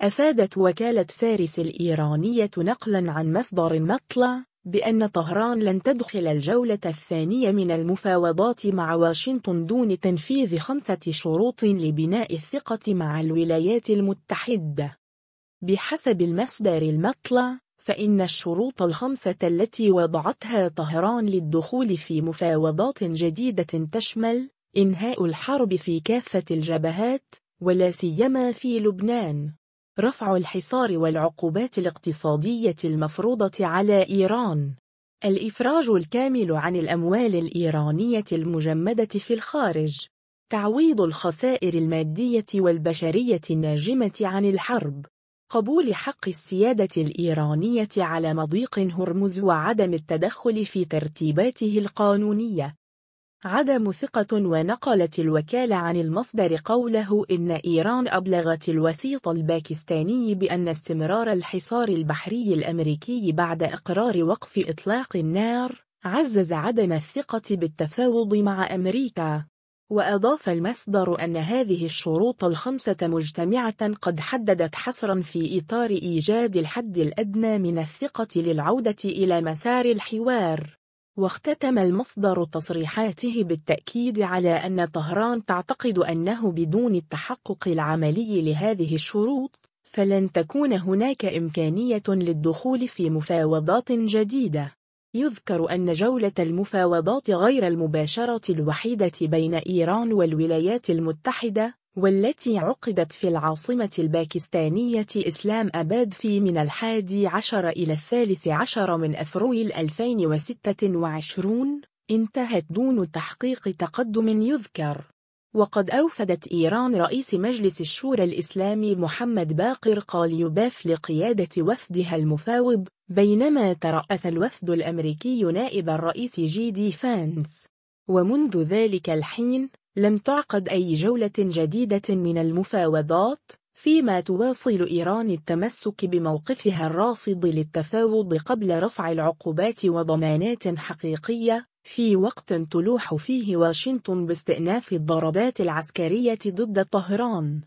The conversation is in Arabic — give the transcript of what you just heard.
أفادت وكالة فارس الإيرانية نقلاً عن مصدر مطلع بأن طهران لن تدخل الجولة الثانية من المفاوضات مع واشنطن دون تنفيذ 5 شروط لبناء الثقة مع الولايات المتحدة. بحسب المصدر المطلع، فإن الشروط ال5 التي وضعتها طهران للدخول في مفاوضات جديدة تشمل إنهاء الحرب في كافة الجبهات، ولا سيما في لبنان، رفع الحصار والعقوبات الاقتصادية المفروضة على إيران، الإفراج الكامل عن الأموال الإيرانية المجمدة في الخارج، تعويض الخسائر المادية والبشرية الناجمة عن الحرب، قبول حق السيادة الإيرانية على مضيق هرمز وعدم التدخل في ترتيباته القانونية. عدم ثقة. ونقلت الوكالة عن المصدر قوله إن إيران أبلغت الوسيط الباكستاني بأن استمرار الحصار البحري الأمريكي بعد إقرار وقف إطلاق النار عزز عدم الثقة بالتفاوض مع أمريكا. وأضاف المصدر أن هذه الشروط ال5 مجتمعة قد حددت حصرا في إطار إيجاد الحد الأدنى من الثقة للعودة إلى مسار الحوار. واختتم المصدر تصريحاته بالتأكيد على أن طهران تعتقد أنه بدون التحقق العملي لهذه الشروط فلن تكون هناك إمكانية للدخول في مفاوضات جديدة. يذكر أن جولة المفاوضات غير المباشرة الوحيدة بين إيران والولايات المتحدة، والتي عقدت في العاصمة الباكستانية إسلام أباد من 11 إلى 13 من أفريل 2026، انتهت دون تحقيق تقدم يذكر. وقد أوفدت إيران رئيس مجلس الشورى الإسلامي محمد باقر قاليوباف لقيادة وفدها المفاوض، بينما ترأس الوفد الأمريكي نائب الرئيس جي دي فانس. ومنذ ذلك الحين لم تعقد أي جولة جديدة من المفاوضات، فيما تواصل إيران التمسك بموقفها الرافض للتفاوض قبل رفع العقوبات وضمانات حقيقية، في وقت تلوح فيه واشنطن باستئناف الضربات العسكرية ضد طهران.